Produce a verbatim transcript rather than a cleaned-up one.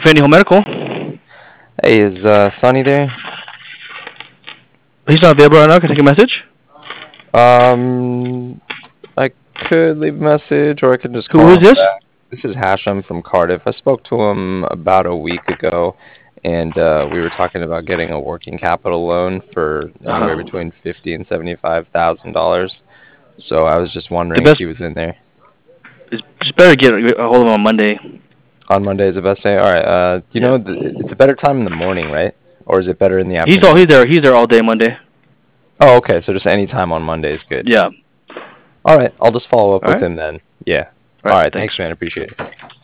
Fanny Home Medical. Hey, is uh, Sonny there? He's not available right now. Can I take a message? Um, I could leave a message, or I could just Who call is him this? back. This is Hashem from Cardiff. I spoke to him about a week ago, and uh, we were talking about getting a working capital loan for anywhere Uh, between fifty and seventy-five thousand dollars. So I was just the wondering if best he was in there. is just better get a hold of him on Monday. On Monday is the best day. All right. Uh, you Yeah. know, th it's a better time in the morning, right? Or is it better in the He's all afternoon? he's there. He's there all day Monday. Oh, okay. So just any time on Monday is good. Yeah. All right. I'll just follow up All with right. him then. Yeah. All All right. right. Thanks. Thanks, man. Appreciate it.